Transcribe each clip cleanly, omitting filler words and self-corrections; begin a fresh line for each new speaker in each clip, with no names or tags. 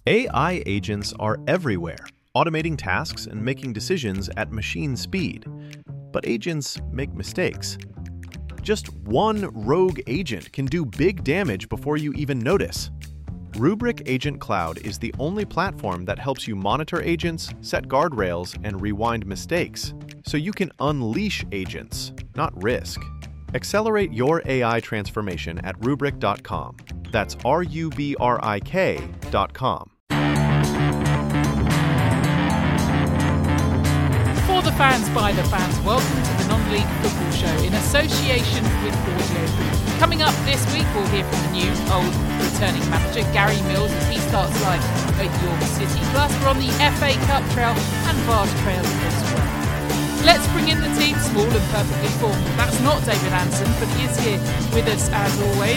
AI agents are everywhere, automating tasks and making decisions at machine speed. But agents make mistakes. Just one rogue agent can do big damage before you even notice. Rubrik Agent Cloud is the only platform that helps you monitor agents, set guardrails, and rewind mistakes, so you can unleash agents, not risk. Accelerate your AI transformation at Rubrik.com. That's RUBRIK.com.
For the fans, by the fans, welcome to the Non-League Football Show in association with Audio Boom. Coming up this week, we'll hear from the new, old, returning manager Gary Mills as he starts life at York City. Plus, we're on the FA Cup trail and vast trails as well. Let's bring in the team, small and perfectly formed. That's not David Anderson, but he is here with us as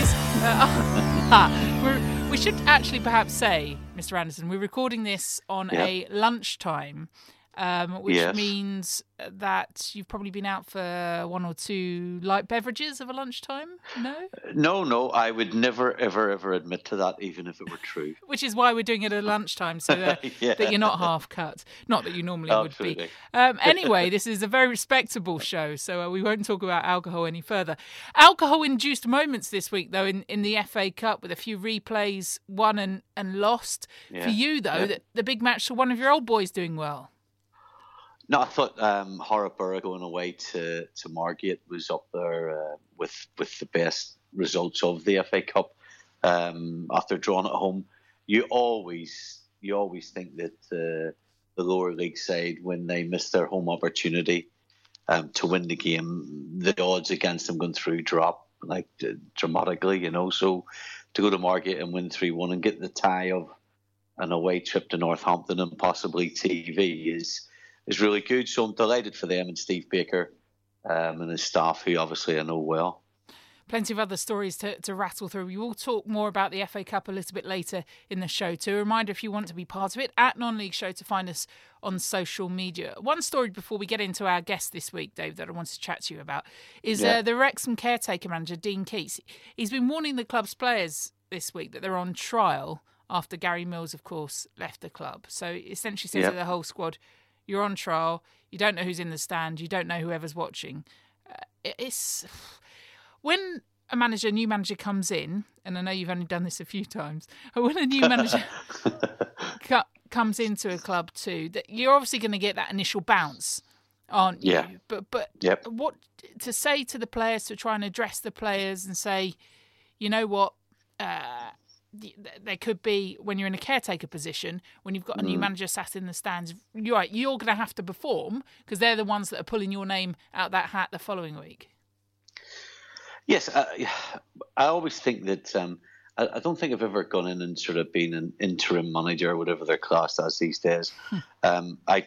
always. We should actually perhaps say, Mr. Anderson, we're recording this on a lunchtime, which means that you've probably been out for one or two light beverages of a lunchtime, no?
No, I would never, ever admit to that, even if it were true.
Which is why we're doing it at lunchtime, so that you're not half cut. Not that you normally would be. Anyway, this is a very respectable show, so we won't talk about alcohol any further. Alcohol-induced moments this week, though, in the FA Cup, with a few replays, won and lost. Yeah. For you, though, the big match saw one of your old boys doing well.
No, I thought Harrogate going away to Margate was up there with the best results of the FA Cup after drawing at home. You always think that the lower league side, when they miss their home opportunity to win the game, the odds against them going through drop like dramatically. So to go to Margate and win 3-1 and get the tie of an away trip to Northampton and possibly TV is really good. So I'm delighted for them and Steve Baker and his staff, who obviously I know well.
Plenty of other stories to rattle through. We will talk more about the FA Cup a little bit later in the show too. A reminder, if you want to be part of it, at Non-League Show, to find us on social media. One story before we get into our guest this week, Dave, that I wanted to chat to you about is the Wrexham caretaker manager, Dean Keats. He's been warning the club's players this week that they're on trial after Gary Mills, of course, left the club. So essentially says to the whole squad, you're on trial, you don't know who's in the stand, you don't know whoever's watching. It's when a new manager comes in, and I know you've only done this a few times, but when a new manager comes into a club too, that you're obviously going to get that initial bounce, aren't you?
Yeah.
But what to say to the players, to try and address the players and say, you know what, there could be, when you're in a caretaker position, when you've got a new manager sat in the stands, you're going to have to perform because they're the ones that are pulling your name out that hat the following week.
Yes, I always think that I don't think I've ever gone in and sort of been an interim manager or whatever they're classed as these days. I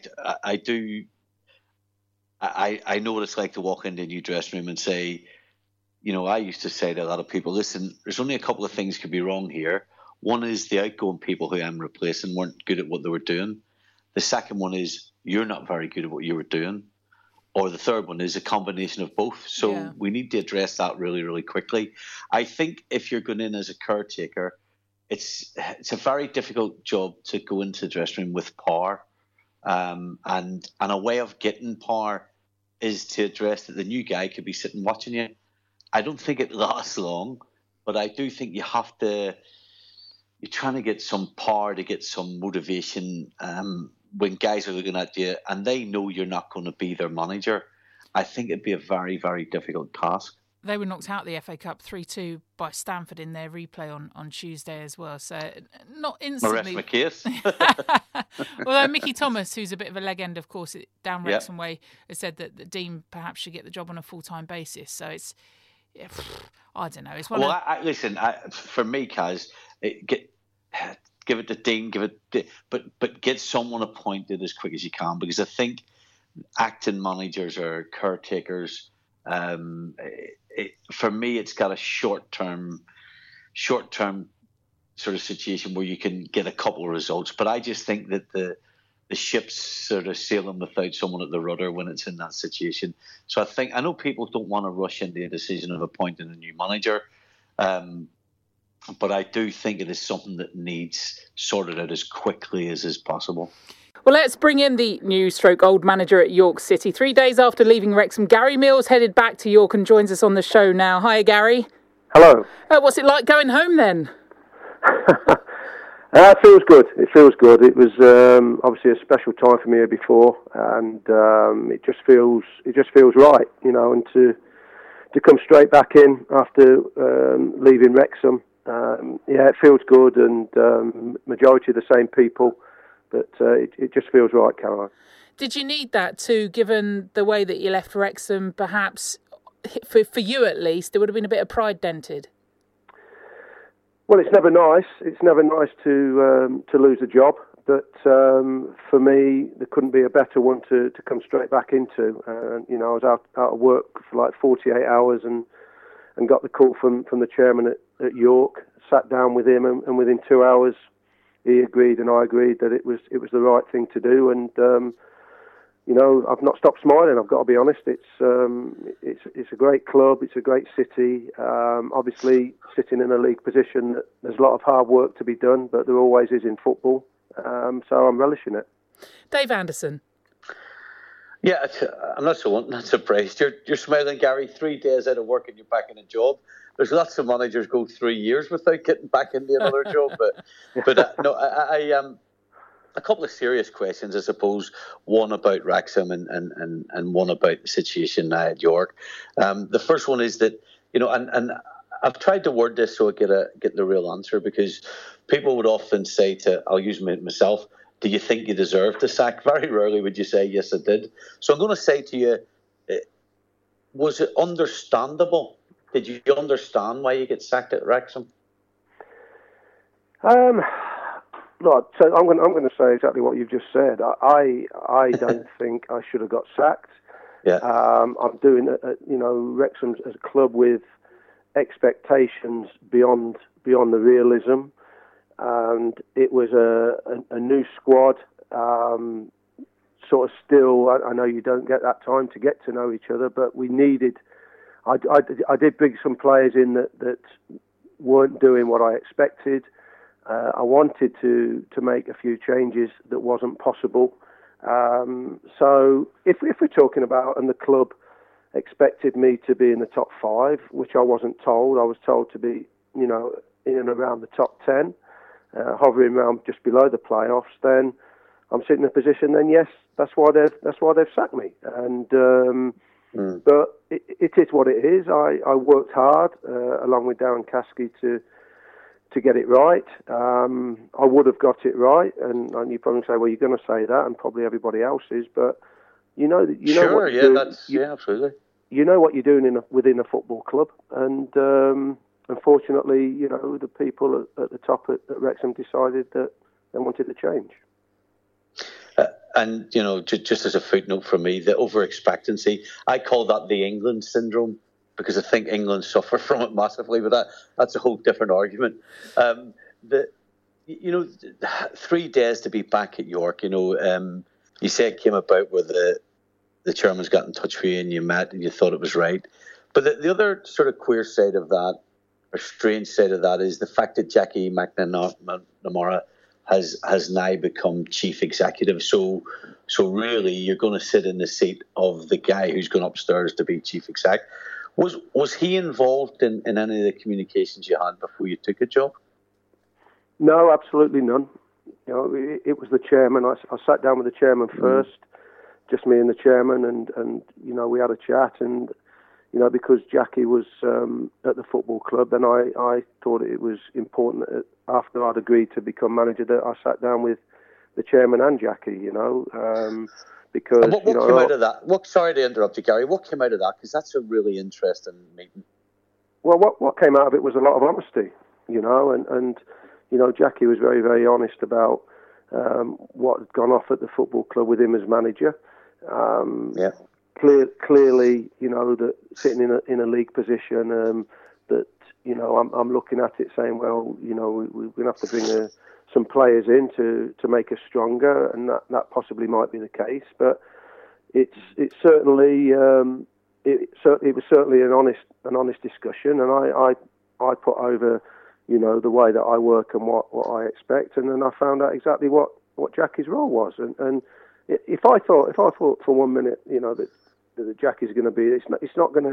know what it's like to walk into a new dressing room and say, I used to say to a lot of people, listen, there's only a couple of things could be wrong here. One is the outgoing people who I'm replacing weren't good at what they were doing. The second one is you're not very good at what you were doing. Or the third one is a combination of both. So we need to address that really, really quickly. I think if you're going in as a caretaker, it's a very difficult job to go into the dressing room with power. And a way of getting power is to address that the new guy could be sitting watching you. I don't think it lasts long, but I do think you're trying to get some power, to get some motivation when guys are looking at you and they know you're not going to be their manager. I think it'd be a very, very difficult task.
They were knocked out of the FA Cup 3-2 by Stamford in their replay on Tuesday as well. So not instantly.
Rest my case.
Although Mickey Thomas, who's a bit of a leg end, of course, down Wrexham way, has said that Dean perhaps should get the job on a full-time basis. So it's, I don't know. It's one.
Well, listen. For me, Kaz, give it to Dean. But get someone appointed as quick as you can, because I think acting managers or caretakers. For me, it's got a short-term sort of situation where you can get a couple of results. But I just think that the ship's sort of sailing without someone at the rudder when it's in that situation. So I know people don't want to rush into a decision of appointing a new manager. but I do think it is something that needs sorted out as quickly as is possible.
Well, let's bring in the new old manager at York City. 3 days after leaving Wrexham, Gary Mills headed back to York and joins us on the show now. Hi, Gary.
Hello.
What's it like going home then?
It feels good. It feels good. It was obviously a special time for me here before, and it just feels right, you know, and to come straight back in after leaving Wrexham. It feels good, and majority of the same people. But it just feels right, Caroline.
Did you need that too, given the way that you left Wrexham? Perhaps, for you at least, there would have been a bit of pride dented.
Well, it's never nice. It's never nice to lose a job. But for me, there couldn't be a better one to come straight back into. You know, I was out of work for like 48 hours and got the call from the chairman at York. Sat down with him, and within 2 hours, he agreed and I agreed that it was the right thing to do, and you know, I've not stopped smiling. I've got to be honest. It's a great club. It's a great city. Obviously, sitting in a league position, there's a lot of hard work to be done, but there always is in football. So I'm relishing it.
Dave Anderson.
Yeah, I'm not surprised. You're smiling, Gary. 3 days out of work and you're back in a job. There's lots of managers go 3 years without getting back into another job. But no, I a couple of serious questions, I suppose. One about Wrexham and one about the situation now at York. The first one is that, you know, and I've tried to word this so I get the real answer, because people would often say I'll use myself, do you think you deserved the sack? Very rarely would you say, yes, I did. So I'm going to say to you, was it understandable? Did you understand why you get sacked at Wrexham?
Look, so I'm going to say exactly what you've just said. I don't think I should have got sacked.
Yeah.
I'm doing you know, Wrexham's as a club with expectations beyond the realism, and it was a new squad. Sort of still, I know you don't get that time to get to know each other, but we needed. I did bring some players in that weren't doing what I expected. I wanted to make a few changes that wasn't possible. So if we're talking about, and the club expected me to be in the top 5, which I wasn't told. I was told to be, you know, in and around the top 10, hovering around just below the playoffs. Then I'm sitting in a position. Then yes, that's why they've sacked me. And but it is what it is. I worked hard along with Darren Caskey to get it right. I would have got it right, and you probably say, well, you're going to say that, and probably everybody else is, but you know what you're doing.
Absolutely.
You know what you're doing within a football club, and unfortunately, you know, the people at the top at Wrexham decided that they wanted to change.
And, you know, just as a footnote for me, the over-expectancy, I call that the England syndrome, because I think England suffer from it massively, but that's a whole different argument. You know, 3 days to be back at York, you know, you say it came about where the chairman's got in touch with you and you met and you thought it was right. But the other sort of queer side of that, or strange side of that, is the fact that Jackie McNamara has now become chief executive. So really, you're going to sit in the seat of the guy who's gone upstairs to be chief exec. Was he involved in any of the communications you had before you took a job?
No, absolutely none. You know, it was the chairman. I sat down with the chairman first, just me and the chairman, and you know, we had a chat, and you know, because Jackie was at the football club, then I thought it was important that after I'd agreed to become manager that I sat down with the chairman and Jackie, you know, because...
And what came out of that? Sorry to interrupt you, Gary. What came out of that? Because that's a really interesting meeting.
Well, what came out of it was a lot of honesty, you know, and you know, Jackie was very, very honest about what had gone off at the football club with him as manager.
Yeah.
Clearly, you know, that sitting in a league position, that, you know, I'm looking at it saying, well, you know, we're going to have to bring some players in to make us stronger, and that possibly might be the case. But it was certainly an honest discussion, and I put over, the way that I work and what I expect. And then I found out exactly what Jackie's role was. And if I thought for 1 minute, that Jackie's going to be, it's not going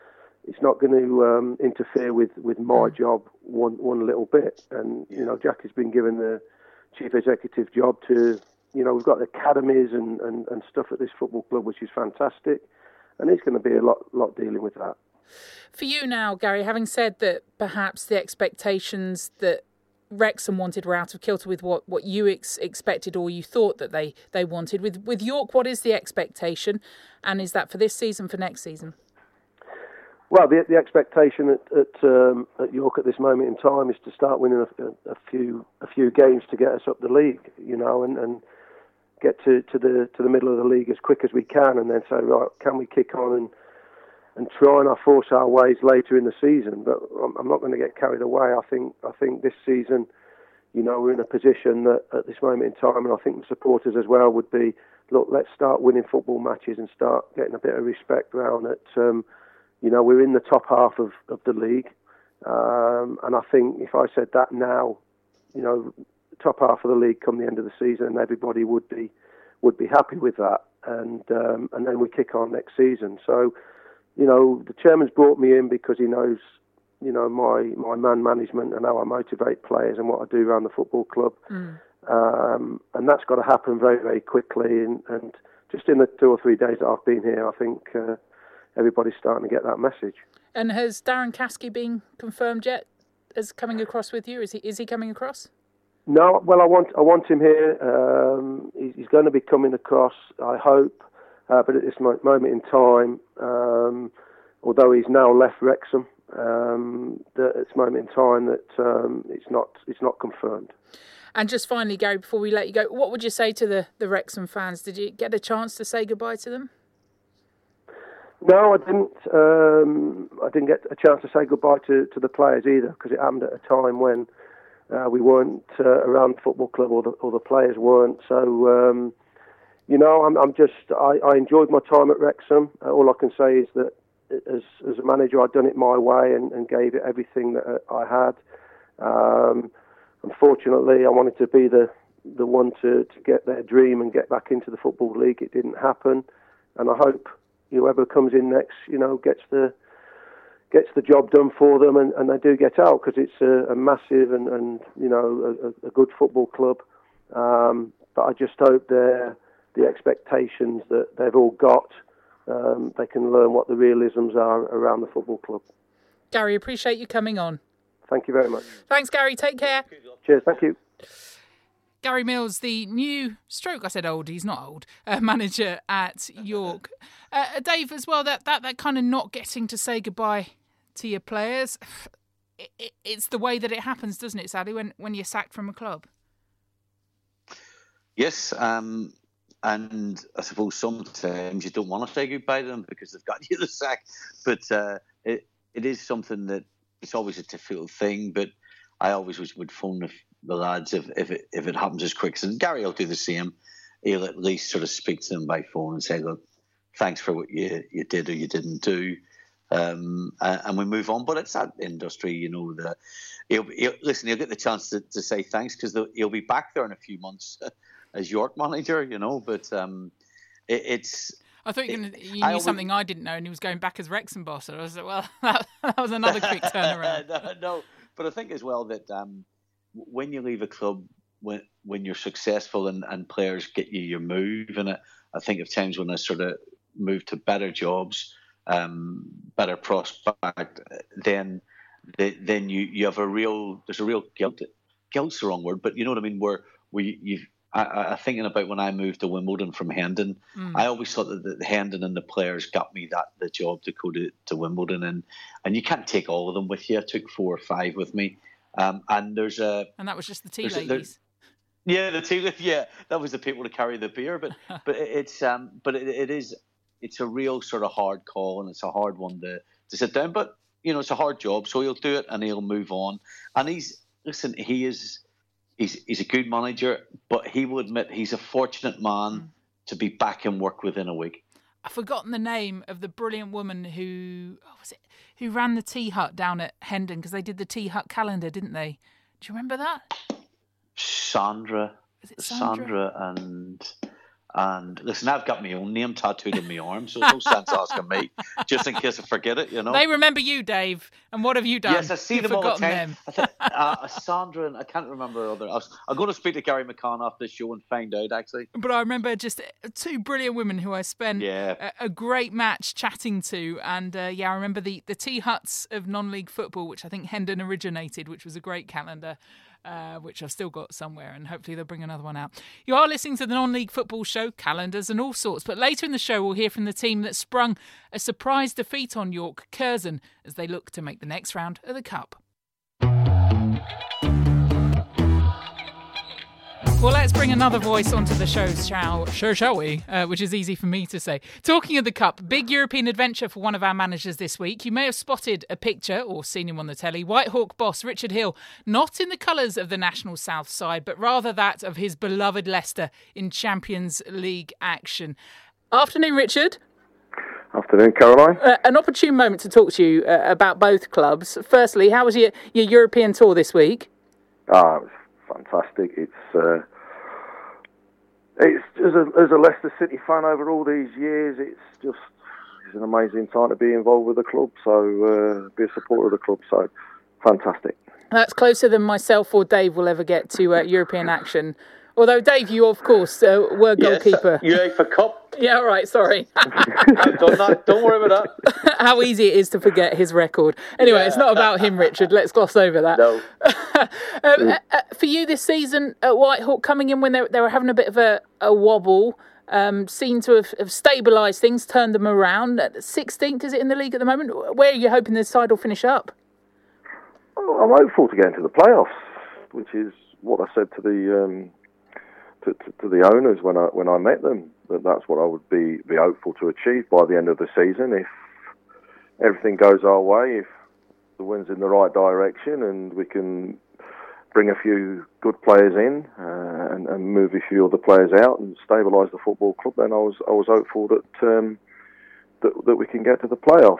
to interfere with my job one little bit. And Jackie's been given the chief executive job to, we've got academies and stuff at this football club, which is fantastic, and it's going to be a lot dealing with that.
For you now, Gary, having said that perhaps the expectations that Wrexham wanted were out of kilter with what you expected or you thought that they wanted. With York, what is the expectation? And is that for this season, for next season?
Well, the expectation at York at this moment in time is to start winning a few games to get us up the league, and get to the middle of the league as quick as we can, and then say, right, can we kick on and try and force our ways later in the season? But I'm not going to get carried away. I think this season, we're in a position that at this moment in time, and I think the supporters as well would be, look, let's start winning football matches and start getting a bit of respect around it. We're in the top half of the league, and I think if I said that now, the top half of the league come the end of the season, and everybody would be happy with that, and then we kick on next season. So, the chairman's brought me in because he knows, my man management and how I motivate players and what I do around the football club, and that's got to happen very, very quickly. And just in the 2 or 3 days that I've been here, I think everybody's starting to get that message. And
has Darren Caskey been confirmed yet as coming across with you? Is he coming across?
No, well, I want him here. He's going to be coming across, I hope, but at this moment in time, although he's now left Wrexham, at this moment in time that it's not confirmed.
And just finally, Gary, before we let you go, what would you say to the Wrexham fans? Did you get a chance to say goodbye to them?
No, I didn't. I didn't get a chance to say goodbye to the players either, because it happened at a time when we weren't around the football club, or the players weren't. So, I enjoyed my time at Wrexham. All I can say is that as a manager, I'd done it my way and gave it everything that I had. Unfortunately, I wanted to be the one to get their dream and get back into the Football League. It didn't happen, and I hope whoever comes in next, gets the job done for them, and they do get out, because it's a massive and a good football club. But I just hope the expectations that they've all got, they can learn what the realisms are around the football club.
Gary, appreciate you coming on.
Thank you very much.
Thanks, Gary. Take care.
Cheers. Thank you.
Gary Mills, the new I said old, he's not old, manager at York. Dave, as well, that kind of not getting to say goodbye to your players, it's the way that it happens, doesn't it, Sally, when you're sacked from a club?
Yes, and I suppose sometimes you don't want to say goodbye to them because they've got you the sack, but it is something that it's always a difficult thing, but I always would phone the lads if it happens as quick. And Gary will do the same. He'll at least sort of speak to them by phone and say, look, thanks for what you did or you didn't do. And we move on. But it's that industry, that he'll get the chance to say thanks, because he'll be back there in a few months as York manager, But it's...
I thought you knew something I didn't know, and he was going back as Wrexham boss. I was like, well, that was another quick turnaround.
No, but I think as well that when you leave a club, when you're successful and players get you your move, and I think of times when I sort of moved to better jobs, better prospect, then you have there's a real guilt. Guilt's the wrong word, but you know what I mean. I thinking about when I moved to Wimbledon from Hendon, I always thought that the Hendon and the players got me the job to go to Wimbledon, and you can't take all of them with you. I took 4 or 5 with me, and and
that was just the tea ladies.
The tea, that was the people to carry the beer, but it's a real sort of hard call, and it's a hard one to sit down, but it's a hard job, so he'll do it and he'll move on, and he's a good manager, but he will admit he's a fortunate man to be back in work within a week.
I've forgotten the name of the brilliant woman who ran the Tea Hut down at Hendon, because they did the Tea Hut calendar, didn't they? Do you remember that?
Sandra.
Is it Sandra?
And listen, I've got my own name tattooed on my arm, so there's no sense asking me, just in case I forget it,
They remember you, Dave. And what have you done?
Yes, I see them all the time. Sandra, and I can't remember the other. I'm going to speak to Gary McCann after the show and find out, actually.
But I remember just two brilliant women who I spent a great match chatting to. And I remember the Tea Huts of non-league football, which I think Hendon originated, which was a great calendar. Which I've still got somewhere, and hopefully they'll bring another one out. You are listening to the Non-League Football Show, calendars and all sorts, but later in the show we'll hear from the team that sprung a surprise defeat on York, Curzon, as they look to make the next round of the Cup. Well, let's bring another voice onto the show, shall we? Which is easy for me to say. Talking of the Cup, big European adventure for one of our managers this week. You may have spotted a picture or seen him on the telly. Whitehawk boss Richard Hill, not in the colours of the national south side, but rather that of his beloved Leicester in Champions League action. Afternoon, Richard.
Afternoon, Caroline.
An opportune moment to talk to you about both clubs. Firstly, how was your European tour this week?
It was fantastic. It's as a Leicester City fan over all these years, it's an amazing time to be involved with the club. So be a supporter of the club. So fantastic.
That's closer than myself or Dave will ever get to European action. Although, Dave, you, of course, were goalkeeper.
Yes, UEFA Cup.
Yeah, all right, sorry.
I've done that. Don't worry about that.
How easy it is to forget his record. Anyway, It's not about him, Richard. Let's gloss over that.
No.
For you this season at Whitehawk, coming in when they were having a bit of a wobble, seem to have stabilised things, turned them around. 16th, is it, in the league at the moment? Where are you hoping this side will finish up?
Well, I'm hopeful to get into the playoffs, which is what I said to the to the owners when I met them. That's what I would be hopeful to achieve by the end of the season if everything goes our way, if the wind's in the right direction and we can bring a few good players in and move a few other players out and stabilise the football club. Then I was hopeful that we can get to the playoffs.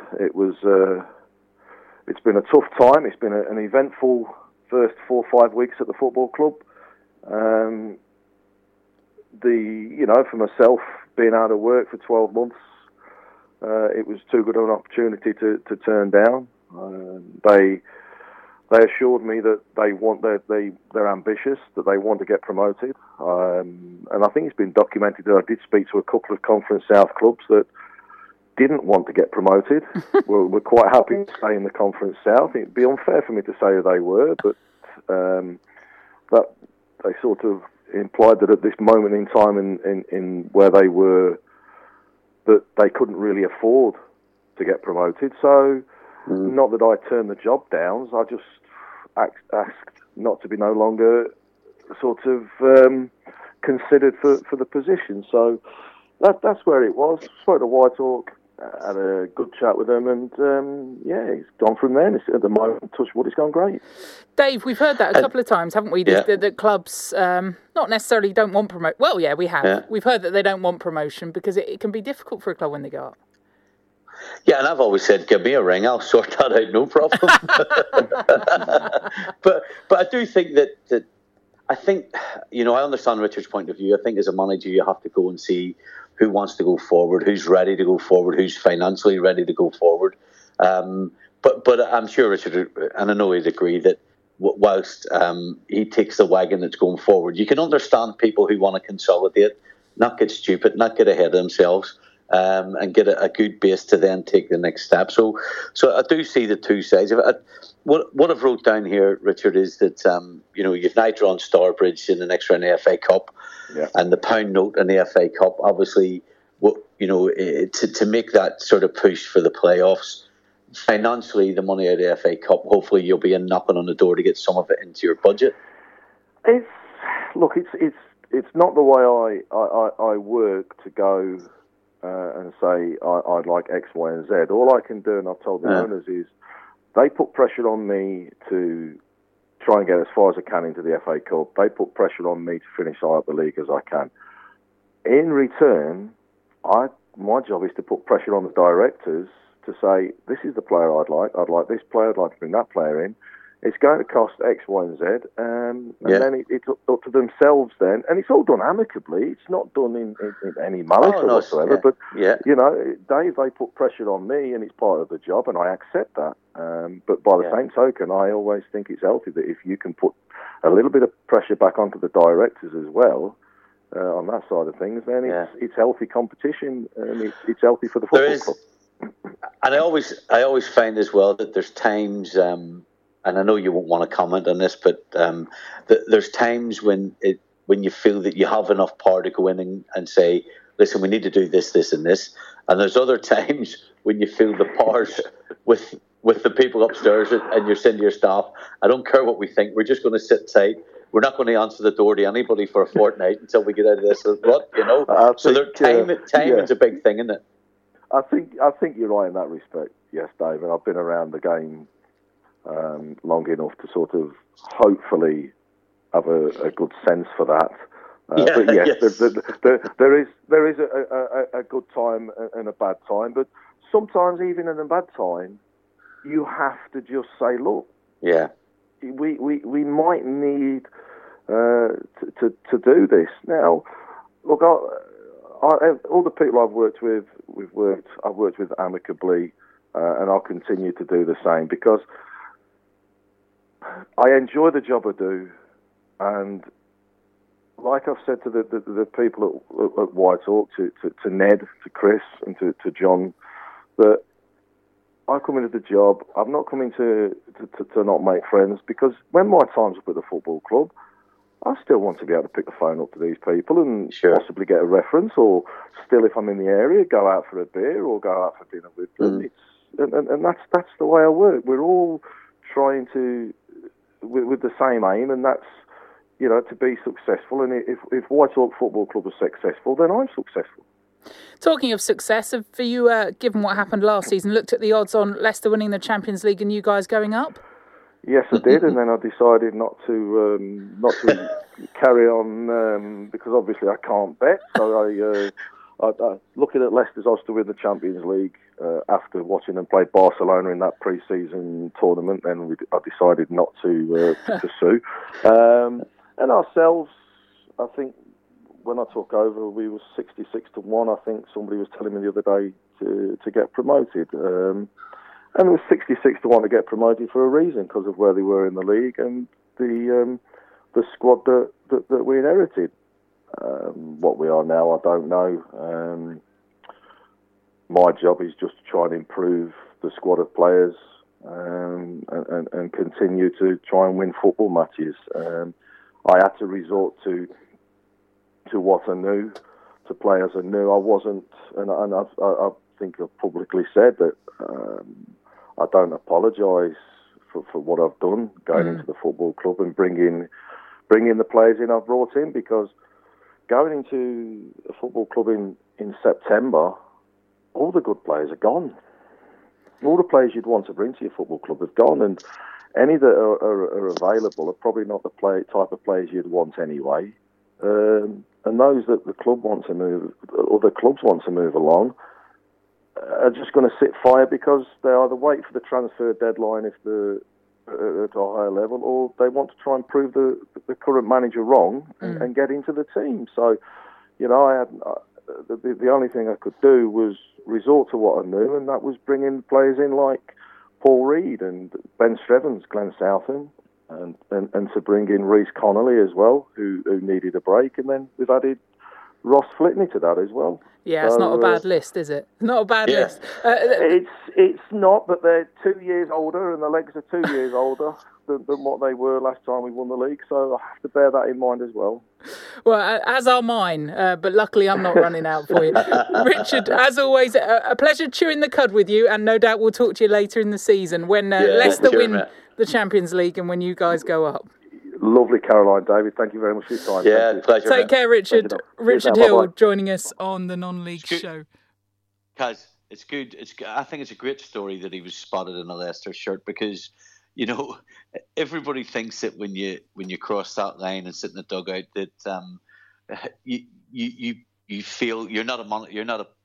It's been a tough time. It's been an eventful first 4 or 5 weeks at the football club. For myself, being out of work for 12 months, it was too good an opportunity to turn down. They assured me that they're ambitious, that they want to get promoted, and I think it's been documented that I did speak to a couple of Conference South clubs that didn't want to get promoted. We're quite happy to stay in the Conference South. It'd be unfair for me to say who they were, but that they sort of implied that at this moment in time in where they were, that they couldn't really afford to get promoted. So, not that I turned the job down, I just asked not to be no longer sort of considered for the position. So that's where it was. Spoke to Whitehawk, had a good chat with them, and it's gone from there. And at the moment, touch wood, it's gone great.
Dave, we've heard that a couple of times, haven't we? That clubs not necessarily don't want promotion. Well, yeah, we have. Yeah. We've heard that they don't want promotion because it can be difficult for a club when they go up.
Yeah, and I've always said, give me a ring, I'll sort that out, no problem. but I do think that I think, I understand Richard's point of view. I think as a manager, you have to go and see who wants to go forward, who's ready to go forward, who's financially ready to go forward. But I'm sure Richard, and I know he'd agree, that whilst he takes the wagon that's going forward, you can understand people who want to consolidate, not get stupid, not get ahead of themselves, and get a good base to then take the next step. So I do see the two sides of it. What I've wrote down here, Richard, is that you've now drawn Starbridge in the next round of the FA Cup, and the pound note in the FA Cup. Obviously, to make that sort of push for the playoffs, financially, the money out of the FA Cup. Hopefully, you'll be knocking on the door to get some of it into your budget.
It's not the way I work to go and say I'd like X, Y, and Z. All I can do, and I've told the owners, is they put pressure on me to try and get as far as I can into the FA Cup. They put pressure on me to finish high up the league as I can. In return, I my job is to put pressure on the directors to say, this is the player I'd like this player, I'd like to bring that player in. It's going to cost X, Y, and Z, and then it's up to themselves then. And it's all done amicably. It's not done in any malice or whatsoever. But, you know, Dave, they put pressure on me, and it's part of the job, and I accept that. But by the same token, I always think it's healthy that if you can put a little bit of pressure back onto the directors as well, on that side of things, then it's healthy competition, and it's healthy for the football club.
And I always find as well that there's times... and I know you won't want to comment on this, but there's times when you feel that you have enough power to go in and say, listen, we need to do this, this, and this. And there's other times when you feel the powers with the people upstairs, and you're saying to your staff, I don't care what we think, we're just going to sit tight. We're not going to answer the door to anybody for a fortnight until we get out of this. What, you know? Timing's a big thing, isn't it?
I think you're right in that respect. Yes, Dave, and I've been around the game long enough to sort of hopefully have a good sense for that. But yes, there is a good time and a bad time. But sometimes even in a bad time, you have to just say, look, we might need to do this. Now, look, all the people I've worked with, I've worked with amicably, and I'll continue to do the same because I enjoy the job I do, and like I've said to the people at White Hawk, to Ned, to Chris, and to John, that I come into the job, I'm not coming to not make friends, because when my time's up at the football club, I still want to be able to pick the phone up to these people and possibly get a reference, or still, if I'm in the area, go out for a beer or go out for dinner with them. And that's the way I work. We're all trying to, with the same aim, and that's, you know, to be successful. And if White Hawk Football Club is successful, then I'm successful.
Talking of success, have you, given what happened last season, looked at the odds on Leicester winning the Champions League and you guys going up?
Yes, I did, and then I decided not to carry on because obviously I can't bet. So I looking at Leicester's odds to win the Champions League after watching them play Barcelona in that pre-season tournament, then I decided not to pursue. And ourselves, I think when I took over, we were 66-1. I think somebody was telling me the other day to get promoted. And it was 66-1 to get promoted for a reason, because of where they were in the league and the squad that we inherited. What we are now, I don't know. My job is just to try and improve the squad of players and continue to try and win football matches. I had to resort to what I knew, to players I knew. I wasn't, and I think I've publicly said that I don't apologise for what I've done going into the football club and bringing the players in I've brought in, because going into a football club in September, all the good players are gone. All the players you'd want to bring to your football club have gone, and any that are available are probably not the type of players you'd want anyway. And those that the club want to move, or the clubs want to move along, are just going to sit fire, because they either wait for the transfer deadline if they're at a higher level, or they want to try and prove the current manager wrong and get into the team. So, you know, I had the only thing I could do was resort to what I knew, and that was bringing players in like Paul Reed and Ben Strevens, Glenn Southam, and to bring in Reece Connolly as well, who needed a break, and then we've added Ross Flitney to that as well.
Yeah, it's not a bad list, is it? Not a bad list.
It's not, but they're 2 years older, and the legs are 2 years older than what they were last time we won the league. So I have to bear that in mind as well.
Well, as are mine, but luckily I'm not running out for you. Richard, as always, a pleasure chewing the cud with you, and no doubt we'll talk to you later in the season when Leicester win the Champions League and when you guys go up.
Lovely, Caroline, David. Thank you very much for your time.
Yeah, pleasure.
Take care, Richard. Richard Hill joining us on the Non-League Show.
Kaz, it's good. I think it's a great story that he was spotted in a Leicester shirt, because, you know, everybody thinks that when you cross that line and sit in the dugout that you feel you're not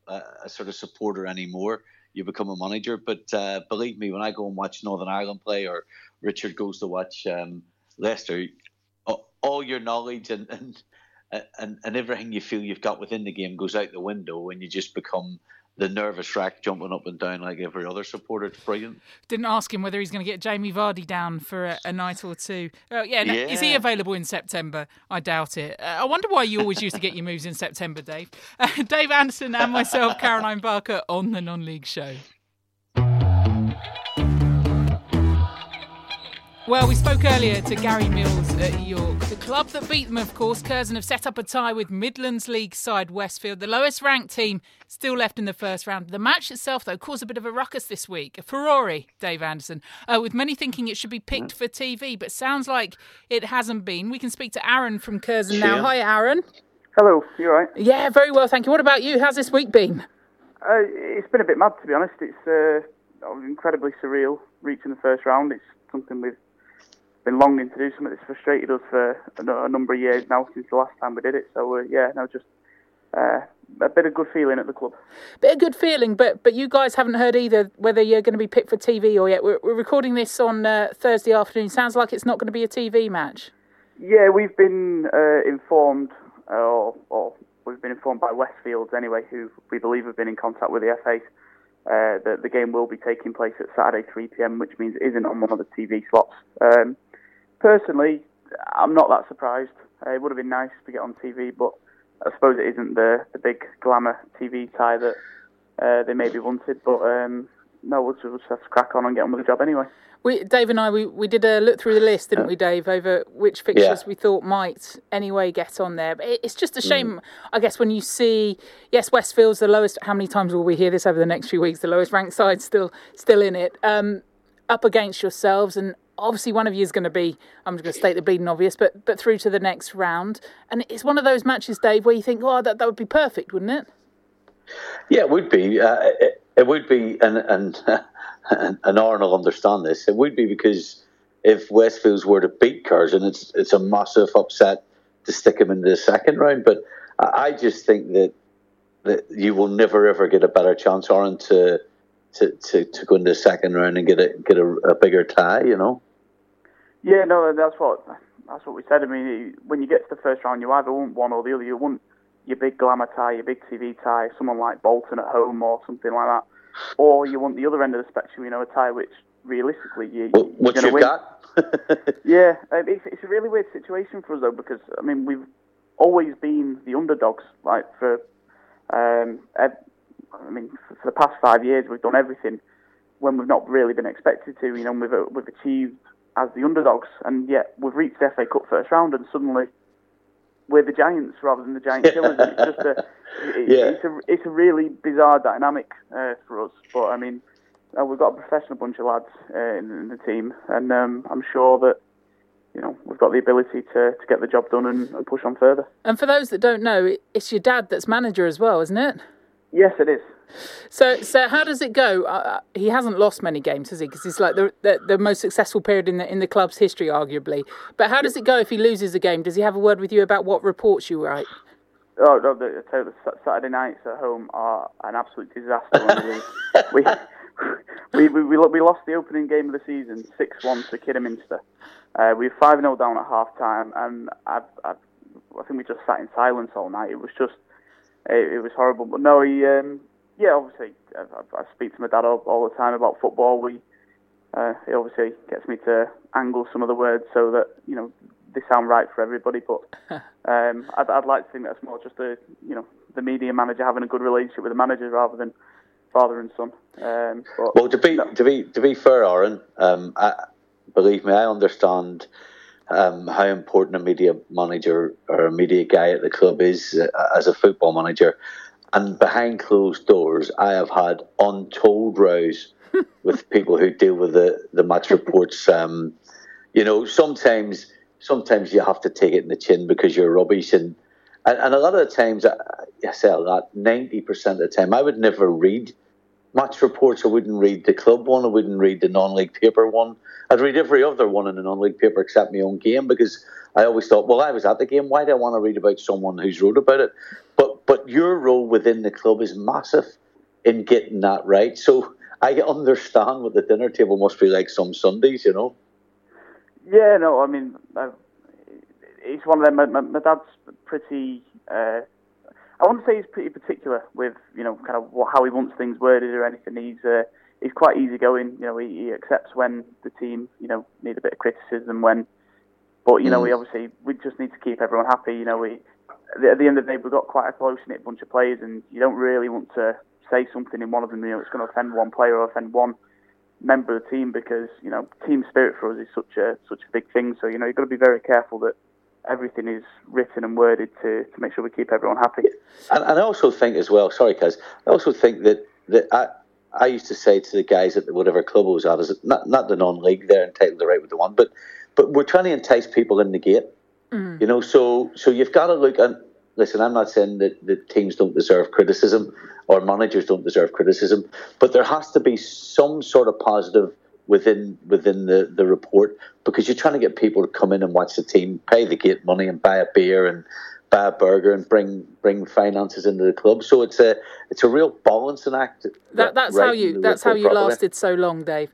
a sort of supporter anymore. You become a manager. But believe me, when I go and watch Northern Ireland play, or Richard goes to watch Leicester, all your knowledge and everything you feel you've got within the game goes out the window, and you just become the nervous wreck jumping up and down like every other supporter. It's brilliant.
Didn't ask him whether he's going to get Jamie Vardy down for a night or two. Is he available in September? I doubt it. I wonder why you always used to get your moves in September, Dave. Dave Anderson and myself, Caroline Barker, on the Non-League Show. Well, we spoke earlier to Gary Mills at York. The club that beat them, of course, Curzon, have set up a tie with Midlands League side Westfield, the lowest ranked team still left in the first round. The match itself, though, caused a bit of a ruckus this week. A furore, Dave Anderson, with many thinking it should be picked for TV, but sounds like it hasn't been. We can speak to Aaron from Curzon now. Hi, Aaron.
Hello, you all right?
Yeah, very well, thank you. What about you? How's this week been?
It's been a bit mad, to be honest. It's incredibly surreal reaching the first round. It's something we've been longing to do, something that's frustrated us for a number of years now since the last time we did it. So just a bit of good feeling at the club.
Bit of good feeling, but you guys haven't heard either whether you're going to be picked for TV or yet. We're recording this on Thursday afternoon. Sounds like it's not going to be a TV match.
Yeah, we've been informed, or we've been informed by Westfields anyway, who we believe have been in contact with the FA. That the game will be taking place at Saturday 3 p.m, which means it isn't on one of the TV slots. Personally, I'm not that surprised. It would have been nice to get on TV, but I suppose it isn't the big glamour TV tie that they maybe wanted. But no, we'll just have to crack on and get on with the job anyway.
Dave and I, we did a look through the list, didn't we, Dave, over which fixtures we thought might anyway get on there. But it's just a shame, I guess, when you see, yes, Westfield's the lowest. How many times will we hear this over the next few weeks? The lowest ranked side still in it, up against yourselves, and obviously one of you is going to be, I'm just going to state the bleeding obvious, but through to the next round. And it's one of those matches, Dave, where you think, oh, that would be perfect, wouldn't it?
Yeah, it would be. It would be, and Aaron will understand this. It would be because if Westfields were to beat Curzon, it's a massive upset to stick him into the second round. But I just think that you will never ever get a better chance, Aaron, to go into the second round and get a bigger tie. You know.
Yeah, no, that's what we said. I mean, when you get to the first round, you either want one or the other. You want your big glamour tie, your big TV tie, someone like Bolton at home or something like that. Or you want the other end of the spectrum, a tie which realistically you're going to win. Yeah, it's a really weird situation for us though, because I mean we've always been the underdogs. Like for the past 5 years, we've done everything when we've not really been expected to. We've achieved as the underdogs, and yet we've reached the FA Cup first round, and suddenly we're the giants rather than the giant killers. And it's just it's a really bizarre dynamic for us. But I mean, we've got a professional bunch of lads in the team, and I'm sure that we've got the ability to get the job done and push on further. And
for those that don't know, it's your dad that's manager as well, isn't it?
Yes, it is.
So how does it go? He hasn't lost many games, has he? Because it's like the most successful period in the club's history, arguably. But how does it go if he loses a game? Does he have a word with you about what reports you write?
Oh, no, I tell you, the Saturday nights at home are an absolute disaster. we lost the opening game of the season 6-1 to Kidderminster. We were 5-0 down at half time, and I think we just sat in silence all night. It was just. It was horrible, but no, obviously, I speak to my dad all the time about football. He obviously gets me to angle some of the words so that, they sound right for everybody, but I'd like to think that's more just the media manager having a good relationship with the manager rather than father and son.
Well, to be fair, Aaron, believe me, I understand how important a media manager or a media guy at the club is as a football manager. And behind closed doors, I have had untold rows with people who deal with the match reports. Sometimes you have to take it in the chin because you're rubbish. And a lot of the times, I say that 90% of the time, I would never read match reports. I wouldn't read the club one. I wouldn't read the non-league paper one. I'd read every other one in the non-league paper except my own game, because I always thought, well, I was at the game. Why do I want to read about someone who's wrote about it? But your role within the club is massive in getting that right. So I understand what the dinner table must be like some Sundays, you know.
Yeah, no, I mean, it's one of them. My dad's pretty. I wouldn't say he's pretty particular with, you know, kind of how he wants things worded or anything. He's quite easygoing. You know, he accepts when the team, you know, need a bit of criticism but you know, we just need to keep everyone happy. You know, at the end of the day, we've got quite a close-knit bunch of players, and you don't really want to say something in one of them, you know, it's going to offend one player or offend one member of the team, because, you know, team spirit for us is such a big thing. So, you know, you've got to be very careful that everything is written and worded to make sure we keep everyone happy.
And I also think as well, sorry, Kaz, I also think that I used to say to the guys at whatever club I was at, is not the non-league, they're entitled to right with the one, but we're trying to entice people in the gate. You know, so you've got to look at. Listen, I'm not saying that the teams don't deserve criticism or managers don't deserve criticism, but there has to be some sort of positive within the report, because you're trying to get people to come in and watch the team, pay the gate money and buy a beer and buy a burger and bring finances into the club. So it's a real balancing act.
That's how you lasted so long, Dave.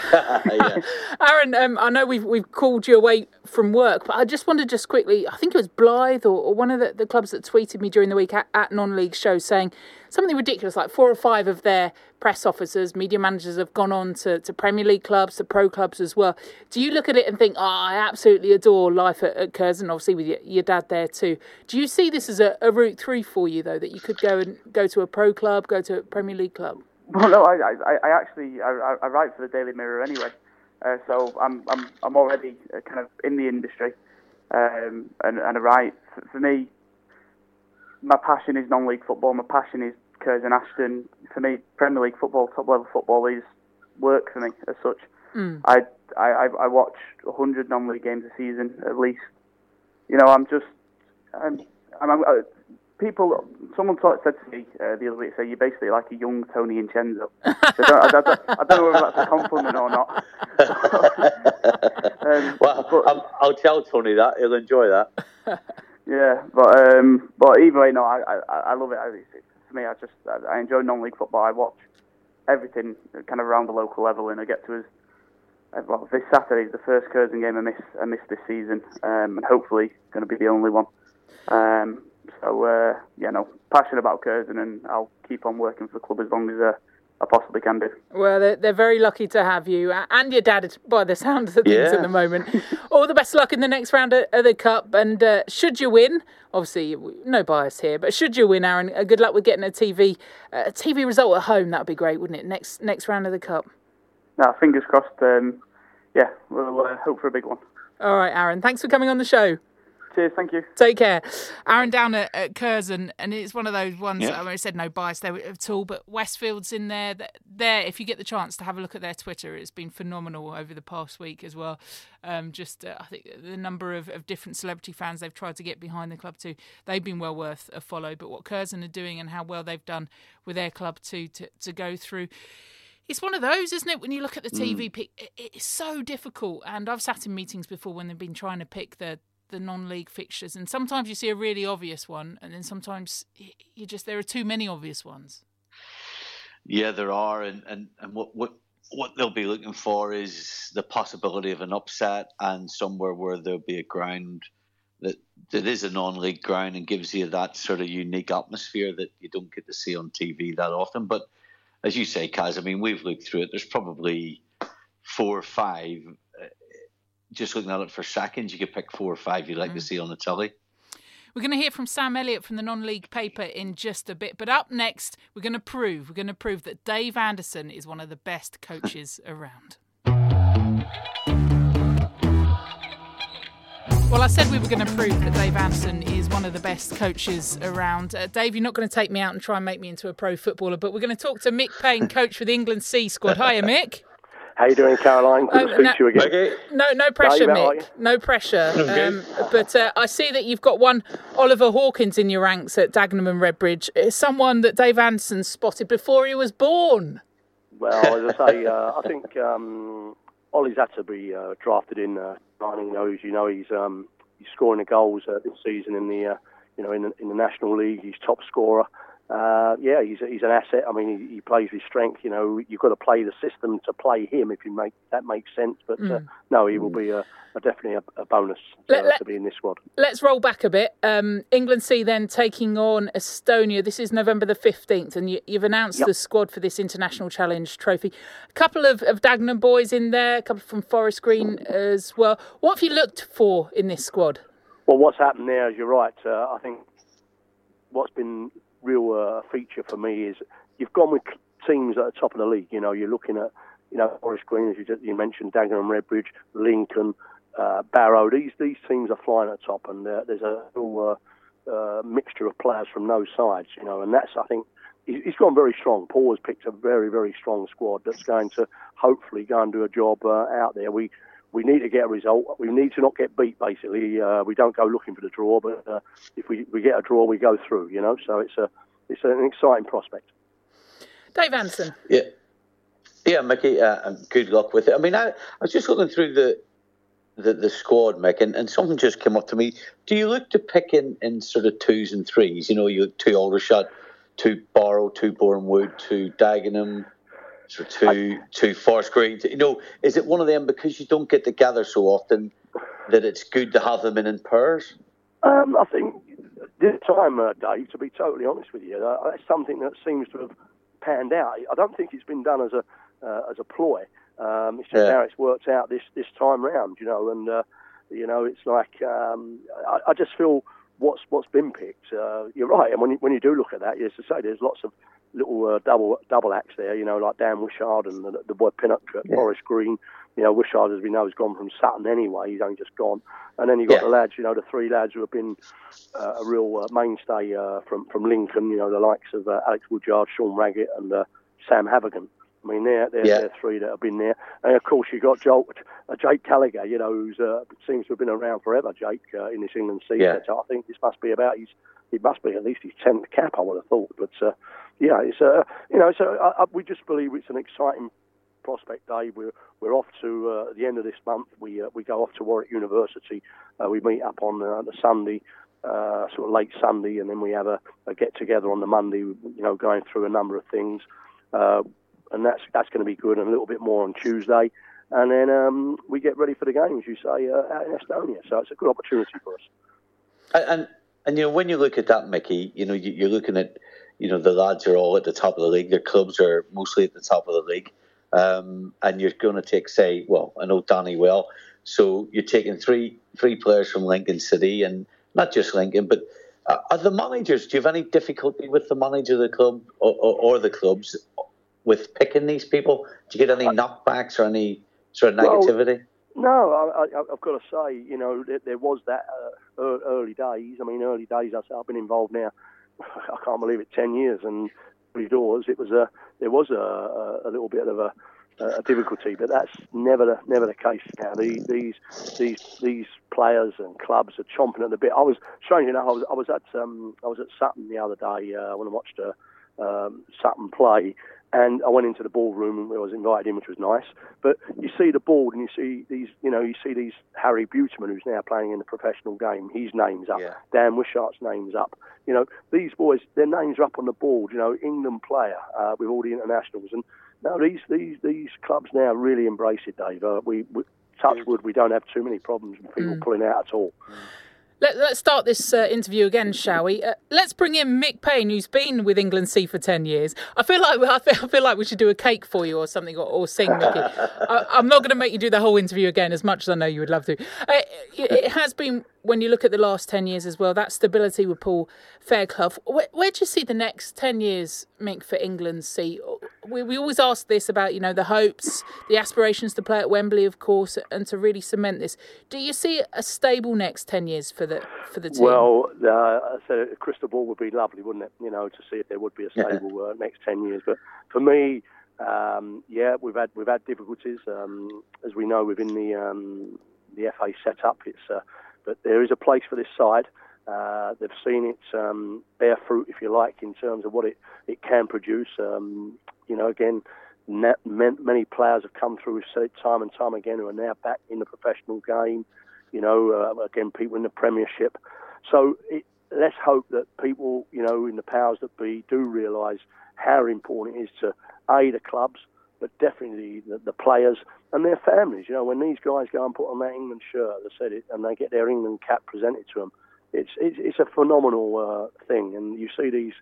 Aaron, I know we've called you away from work, but I just wondered just quickly, I think it was Blythe or one of the clubs that tweeted me during the week at Non-League Show saying something ridiculous, like 4 or 5 of their press officers, media managers have gone on to Premier League clubs, to pro clubs as well. Do you look at it and think, I absolutely adore life at Curzon, obviously with your dad there too. Do you see this as a route through for you, though, that you could go to a pro club, go to a Premier League club?
Well, no, I actually write for the Daily Mirror anyway, so I'm already kind of in the industry, and I write. For me, my passion is non-league football. My passion is Curzon Ashton. For me, Premier League football, top level football is work for me as such. I watch 100 non-league games a season at least. You know, someone said to me the other week, you're basically like a young Tony Vincenzo. So I don't know whether that's a compliment or not.
I'll tell Tony that. He'll enjoy that.
Yeah, but either way, no, I love it. For me, I enjoy non-league football. I watch everything kind of around the local level, and I get to this Saturday is the first Curzon game I miss this season, and hopefully going to be the only one. So, passionate about Curzon, and I'll keep on working for the club as long as I possibly can do.
Well, they're very lucky to have you, and your dad, by the sound of the things at the moment. All the best luck in the next round of the Cup, and should you win, obviously, no bias here, but should you win, Aaron, good luck with getting a TV result at home. That would be great, wouldn't it, next round of the Cup?
No, fingers crossed. We'll hope for a big one.
All right, Aaron, thanks for coming on the show.
Cheers, thank you.
Take care. Aaron down at Curzon, and it's one of those ones, I said no bias there at all, but Westfield's in there. If you get the chance to have a look at their Twitter, it's been phenomenal over the past week as well. I think the number of different celebrity fans they've tried to get behind the club too, they've been well worth a follow. But what Curzon are doing and how well they've done with their club too to go through, it's one of those, isn't it? When you look at the TV pick, it's so difficult. And I've sat in meetings before when they've been trying to pick the non-league fixtures, and sometimes you see a really obvious one, and then sometimes there are too many obvious ones.
Yeah, there are, and what they'll be looking for is the possibility of an upset, and somewhere where there'll be a ground that is a non-league ground and gives you that sort of unique atmosphere that you don't get to see on TV that often. But as you say, Kaz, I mean, we've looked through it. There's probably 4 or 5. Just looking at it for seconds, you could pick 4 or 5 you'd like to see on the telly.
We're going to hear from Sam Elliott from the non-league paper in just a bit. But up next, we're going to prove that Dave Anderson is one of the best coaches around. Well, I said we were going to prove that Dave Anderson is one of the best coaches around. Dave, you're not going to take me out and try and make me into a pro footballer, but we're going to talk to Mick Payne, coach for the England C squad. Hiya, Mick.
How you doing, Caroline? Good to speak to you again.
Okay.
No pressure,
Dave,
Mick. No pressure. But I see that you've got one Oliver Hawkins in your ranks at Dagenham and Redbridge. Someone that Dave Anderson spotted before he was born.
Well, as I say, I think Ollie's had to be drafted in. He's scoring the goals this season in the in the National League. He's top scorer. He's an asset. I mean, he plays with strength. You've got to play the system to play him, if that makes sense. But no, he will be definitely a bonus to be in this squad.
Let's roll back a bit. England C then taking on Estonia. This is November the 15th, and you've announced the squad for this International Challenge Trophy. A couple of Dagenham boys in there, a couple from Forest Green as well. What have you looked for in this squad?
Well, what's happened there is you're right. I think what's been real feature for me is you've gone with teams at the top of the league. You're looking at Forest Green, as you mentioned, Dagenham, Redbridge, Lincoln, Barrow. These teams are flying at the top, and there's a real mixture of players from those sides. And that's, I think, he's gone very strong. Paul has picked a very, very strong squad that's going to hopefully go and do a job out there. We need to get a result. We need to not get beat, basically. We don't go looking for the draw, but if we get a draw, we go through, So it's an exciting prospect.
Dave Anderson.
Yeah, Mickey, good luck with it. I mean, I was just looking through the squad, Mick, and something just came up to me. Do you look to pick in sort of twos and threes? You look 2 Aldershot, 2 Barrow, 2 Bournemouth, 2 Dagenham, or two Forest Green. Is it one of them because you don't get together so often that it's good to have them in pairs?
I think this time, Dave, to be totally honest with you, that's something that seems to have panned out. I don't think it's been done as a ploy. It's just how it's worked out this time round, and it's like I just feel what's been picked. You're right, and when you do look at that, as I say, there's lots of little double acts there, like Dan Wishart and the boy Pinnock at Forest Green. Wishart, as we know, has gone from Sutton anyway. He's only just gone. And then you've got the lads, the 3 lads who have been a real mainstay from Lincoln, the likes of Alex Woodyard, Sean Raggett and Sam Havigan. I mean, they're 3 that have been there. And, of course, you've got Jake Callagher, who seems to have been around forever, Jake, in this England C set. I think this must be about it must be at least his 10th cap, I would have thought. But, we just believe it's an exciting prospect, Dave. We're off to at the end of this month. We go off to Warwick University. We meet up on the Sunday, sort of late Sunday, and then we have a get together on the Monday. Going through a number of things, and that's going to be good. And a little bit more on Tuesday, and then we get ready for the game, as you say, out in Estonia. So it's a good opportunity for us.
And when you look at that, Mickey, you're looking at the lads are all at the top of the league. Their clubs are mostly at the top of the league. And you're going to take, I know Danny well, so you're taking three players from Lincoln City, and not just Lincoln, but are the managers, do you have any difficulty with the manager of the club or the clubs with picking these people? Do you get any knockbacks or any sort of negativity?
No, I've got to say, there was that early days. I mean, early days, I've been involved now, I can't believe it, 10 years, and doors. There was a little bit of a difficulty, but that's never the case now. These players and clubs are chomping at the bit. Strangely enough, I was at Sutton the other day when I watched Sutton play, and I went into the ballroom and I was invited in, which was nice. But you see the board and you see these Harry Buteman, who's now playing in the professional game. His name's up. Yeah. Dan Wishart's name's up. These boys, their names are up on the board. England player with all the internationals, and now these clubs now really embrace it, Dave. We touch wood, we don't have too many problems with people pulling out at all.
Let's start this interview again, shall we? Let's bring in Mick Payne, who's been with England C for 10 years. I feel like we should do a cake for you or something, or sing, Mickey. I'm not going to make you do the whole interview again, as much as I know you would love to. It has been, when you look at the last 10 years as well, that stability with Paul Fairclough. Where do you see the next 10 years, Mick, for England C? We always ask this about, the hopes, the aspirations to play at Wembley, of course, and to really cement this. Do you see a stable next 10 years for the team?
Well, I said a crystal ball would be lovely, wouldn't it? To see if there would be a stable next 10 years. But for me, Yeah, we've had difficulties, as we know within the FA setup. But there is a place for this side. They've seen it bear fruit, if you like, in terms of what it can produce. Again, many players have come through, we've said it time and time again, who are now back in the professional game. Again, people in the Premiership. So let's hope that people, in the powers that be, do realise how important it is to the clubs, but definitely the players and their families. When these guys go and put on that England shirt, they said it, and they get their England cap presented to them, it's a phenomenal thing. And you see these,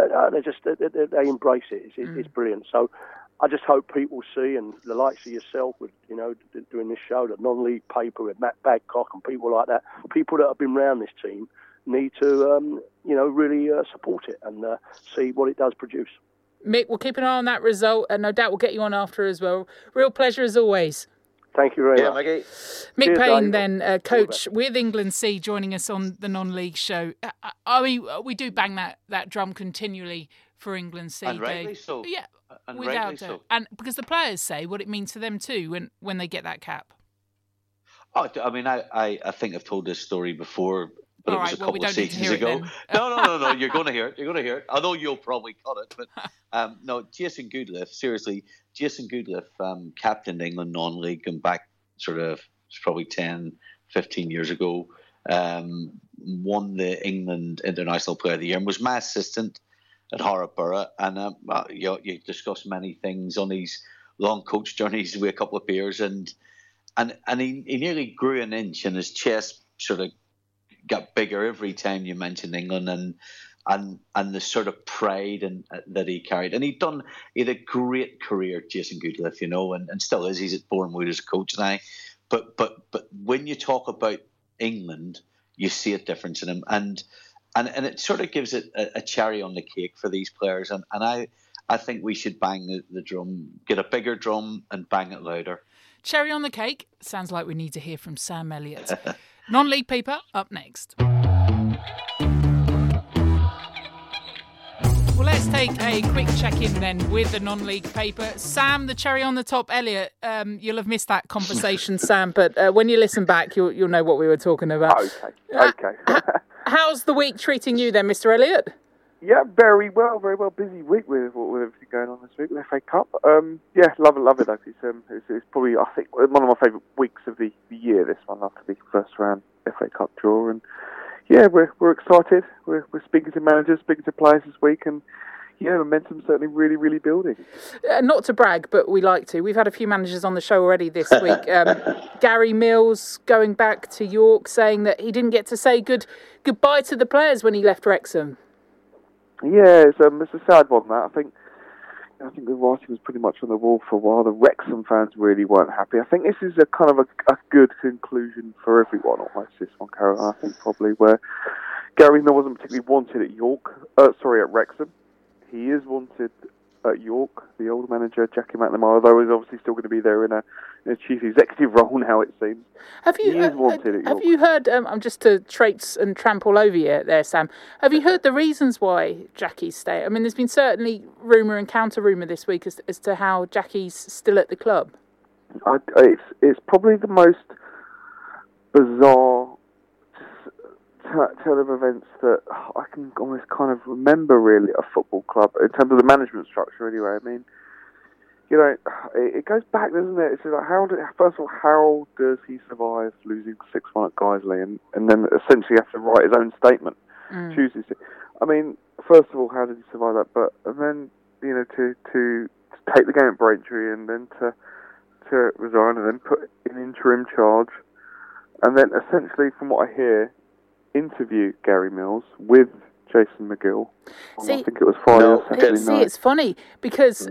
they embrace it. It's brilliant. So I just hope people see, and the likes of yourself with, doing this show, the non-league paper with Matt Badcock and people like that, people that have been around this team need to, really support it and see what it does produce.
Mick, we'll keep an eye on that result, and no doubt we'll get you on after as well. Real pleasure as always.
Thank you very much.
Maggie.
Mick
Cheers,
Payne,
Dave.
then, coach with England C, joining us on the non-league show. I mean, we do bang that drum continually for England C.
And rightly so.
Yeah,
and
without
rightly
doubt.
so.
And because the players say what it means to them too when they get that cap.
Oh, I mean, I think I've told this story before, but
All
it was
right,
a couple
we
of
don't need to
seasons
hear it
ago.
then.
No. You're going to hear it. I know you'll probably cut it, but no. Jason Goodliff, seriously, Jason Goodliff, captained England non-league, and back sort of it's probably 10, 15 years ago. Won the England International Player of the Year and was my assistant at Harrop Borough. And you discuss many things on these long coach journeys with a couple of beers, and he nearly grew an inch, and his chest sort of got bigger every time you mentioned England, and the sort of pride that he carried. And he had a great career, Jason Goodliff, and still is. He's at Bournemouth as a coach now. But when you talk about England, you see a difference in him, and it sort of gives it a cherry on the cake for these players. And I think we should bang the drum, get a bigger drum, and bang it louder.
Cherry on the cake. Sounds like we need to hear from Sam Elliott. Non-league paper up next. Well, let's take a quick check-in then with the non-league paper. Sam, the cherry on the top, Elliot, you'll have missed that conversation, Sam, but when you listen back, you'll know what we were talking about.
Okay.
How's the week treating you then, Mr. Elliott?
Yeah, very well. Busy week with everything going on this week with the FA Cup. Love it. It's probably, I think, one of my favourite weeks of the year, this one, after the first round FA Cup draw. And yeah, we're excited. We're speaking to managers, speaking to players this week, and yeah, momentum's certainly really, really building.
Not to brag, but we like to. We've had a few managers on the show already this week. Gary Mills going back to York, saying that he didn't get to say goodbye to the players when he left Wrexham.
Yeah, it's a sad one, that. I think the writing was pretty much on the wall for a while. The Wrexham fans really weren't happy. I think this is a kind of a good conclusion for everyone, almost, this one, Carol. I think probably where Gary Mills wasn't particularly wanted at Wrexham. He is wanted at York, the old manager, Jackie McNamara, although he's obviously still going to be there in a chief executive role now, it seems. He is wanted at York.
Have you heard, just to traipse and trample over you there, Sam, have you heard the reasons why Jackie's staying? I mean, there's been certainly rumour and counter-rumour this week as to how Jackie's still at the club.
It's probably the most bizarre turn of events that I can almost kind of remember, really, at a football club, in terms of the management structure, anyway. I mean, it goes back, doesn't it? It's like, first of all, how does he survive losing 6-1 at Guiseley and then essentially have to write his own statement Tuesday? I mean, first of all, how did he survive that? But and then, to take the game at Braintree and then to resign and then put in interim charge, and then essentially, from what I hear, interview Gary Mills with Jason McGill. I think it was Friday or Saturday night.
It's funny because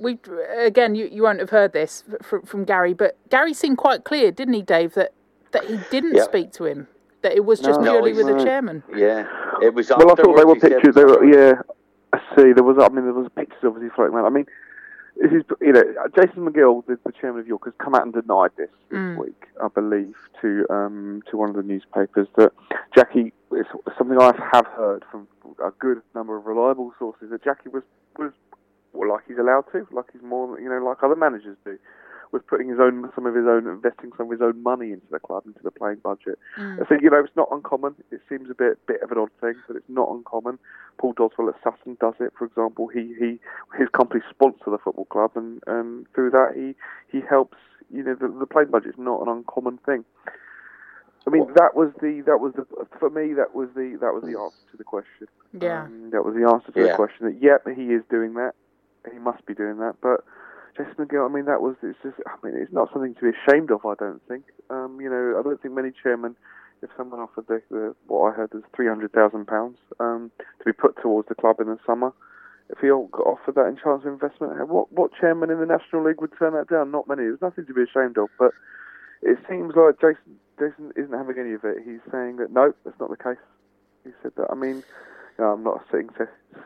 you won't have heard this from Gary, but Gary seemed quite clear, didn't he, Dave, that he didn't speak to him, that it was just purely with the chairman.
Yeah, it was.
Well, I thought they were pictures. I see. There was pictures obviously floating around. I mean, this is, Jason McGill, the chairman of York, has come out and denied this week, I believe, to one of the newspapers, that Jackie, it's something I have heard from a good number of reliable sources, that Jackie was like he's allowed to, like he's more, like other managers do, with putting investing some of his own money into the club, into the playing budget. I think, it's not uncommon. It seems a bit of an odd thing, but it's not uncommon. Paul Doswell at Sutton does it, for example. His company sponsor the football club, and through that he helps. The playing budget is not an uncommon thing. I mean, that was the answer to the question.
Yeah.
That was the answer to the question. That he is doing that. He must be doing that, but. Jason McGill, it's not something to be ashamed of, I don't think. I don't think many chairmen, if someone offered what I heard is £300,000 to be put towards the club in the summer, if he got offered that in chance of investment, what chairman in the National League would turn that down? Not many. There's nothing to be ashamed of, but it seems like Jason isn't having any of it. He's saying that, no, that's not the case. He said that. I mean, I'm not saying this,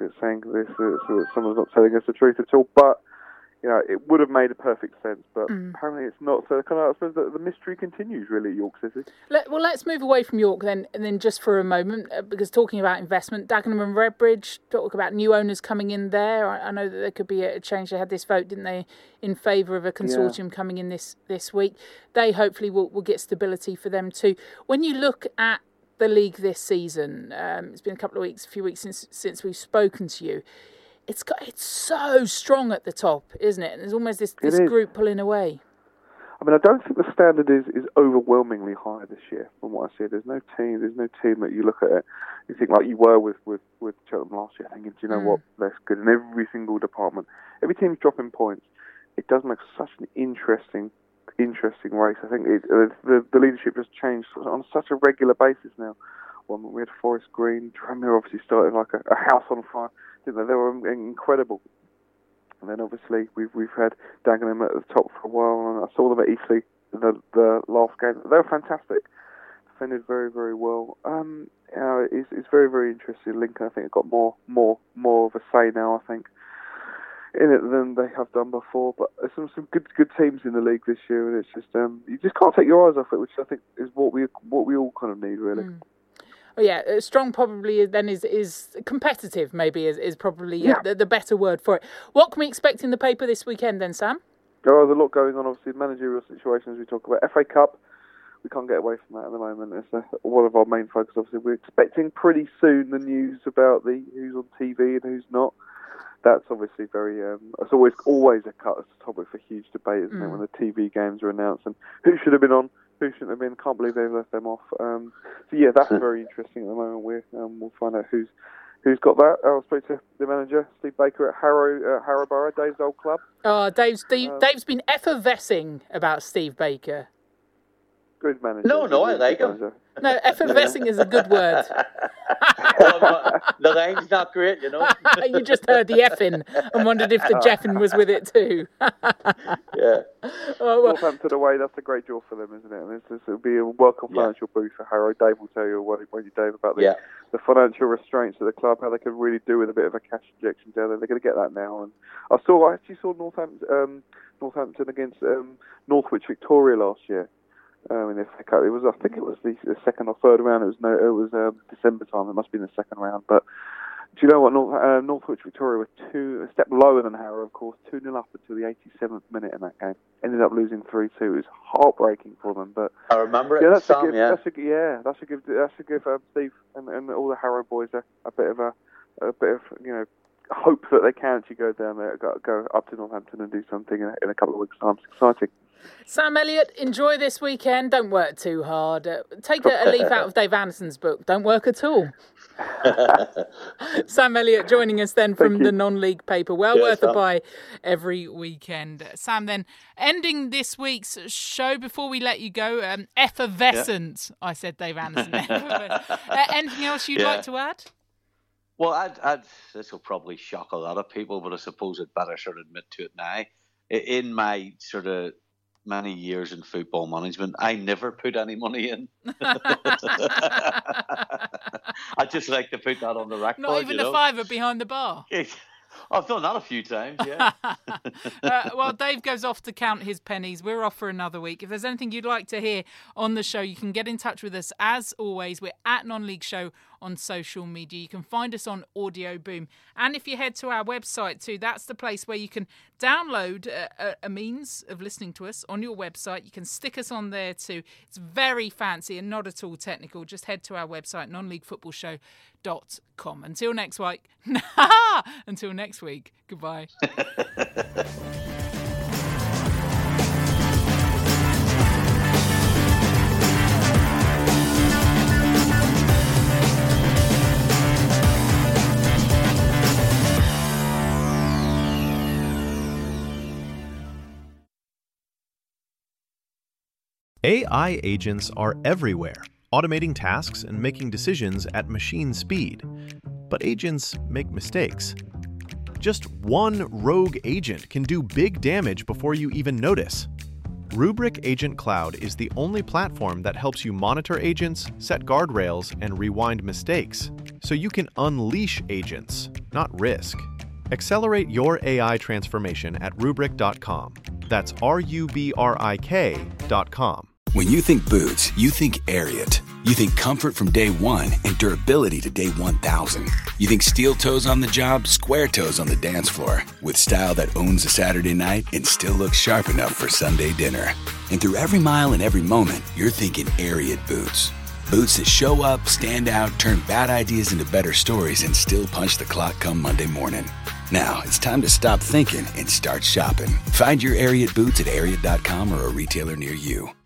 that someone's not telling us the truth at all, but it would have made a perfect sense, but apparently it's not. So I suppose the mystery continues, really, at York City.
Let's move away from York then, and then just for a moment, because talking about investment, Dagenham and Redbridge, talk about new owners coming in there. I know that there could be a change. They had this vote, didn't they, in favour of a consortium coming in this week. They hopefully will get stability for them too. When you look at the league this season, it's been a few weeks since we've spoken to you. It's so strong at the top, isn't it? And there's almost this group pulling away.
I mean, I don't think the standard is overwhelmingly high this year. From what I see, there's no team that you look at it, you think like you were with Cheltenham last year, thinking, do you know what? That's good in every single department. Every team's dropping points. It does make such an interesting race. I think the leadership has changed on such a regular basis now. When we had Forest Green, Tranmere obviously started like a house on fire. They were incredible. And then obviously we've had Dagenham at the top for a while, and I saw them at Eastleigh in the last game. They were fantastic. Defended very, very well. It's very, very interesting. Lincoln, I think, have got more of a say now, I think, in it than they have done before. But there's some good teams in the league this year, and it's just you just can't take your eyes off it, which I think is what we all kind of need, really.
Oh, yeah, strong probably then is competitive, maybe is probably the better word for it. What can we expect in the paper this weekend then, Sam?
There's a lot going on, obviously, managerial situations we talk about. FA Cup, we can't get away from that at the moment. It's one of our main focus, obviously. We're expecting pretty soon the news about who's on TV and who's not. That's obviously very, it's always a topic for huge debate, isn't it, when the TV games are announced and who should have been on, who shouldn't have been. Can't believe they've left them off. That's very interesting at the moment. We'll find out who's got that. I'll speak to the manager, Steve Baker at Harrow, Dave's old club.
Oh, Dave's been effervescing about Steve Baker.
Good manager.
No, I like him.
No, effervescing is a good word.
The line's not great,
You
just heard the effing and wondered if the Jeffin was with it too.
Yeah.
Northampton away, that's a great draw for them, isn't it? And it'll be a welcome financial boost for Harrow. Dave will tell you Dave, about the financial restraints of the club, how they can really do with a bit of a cash injection down there. They're going to get that now. And I actually saw Northampton against Northwich Victoria last year. In the FA Cup, I think it was the second or third round. It was December time. It must be in the second round. But do you know what? Northwich Victoria were a step lower than Harrow, of course, 2-0 up until the 87th minute in that game. Ended up losing 3-2. It was heartbreaking for them. But
I remember it.
That should give Steve and all the Harrow boys a bit of hope that they can actually go down there, go up to Northampton and do something in a couple of weeks' time. It's exciting.
Sam Elliott, enjoy this weekend. Don't work too hard. Take a leaf out of Dave Anderson's book. Don't work at all. Sam Elliott joining us then from the non-league paper. Well worth a buy every weekend. Sam, then, ending this week's show before we let you go, effervescent, I said Dave Anderson. Anything else you'd like to add?
Well, this will probably shock a lot of people, but I suppose I'd better sort of admit to it now. In my sort of many years in football management, I never put any money in. I just like to put that on the record.
Not even a fiver behind the bar.
I've done that a few times, yeah.
Well, Dave goes off to count his pennies. We're off for another week. If there's anything you'd like to hear on the show, you can get in touch with us. As always, we're at Non-League Show on social media. You can find us on Audio Boom. And if you head to our website too, that's the place where you can download a means of listening to us on your website. You can stick us on there too. It's very fancy and not at all technical. Just head to our website, nonleaguefootballshow.com. Until next week. Until next week. Goodbye.
AI agents are everywhere, automating tasks and making decisions at machine speed. But agents make mistakes. Just one rogue agent can do big damage before you even notice. Rubrik Agent Cloud is the only platform that helps you monitor agents, set guardrails, and rewind mistakes, so you can unleash agents, not risk. Accelerate your AI transformation at Rubrik.com. That's RUBRIK.com.
When you think boots, you think Ariat. You think comfort from day one and durability to day 1,000. You think steel toes on the job, square toes on the dance floor. With style that owns a Saturday night and still looks sharp enough for Sunday dinner. And through every mile and every moment, you're thinking Ariat boots. Boots that show up, stand out, turn bad ideas into better stories, and still punch the clock come Monday morning. Now, it's time to stop thinking and start shopping. Find your Ariat boots at Ariat.com or a retailer near you.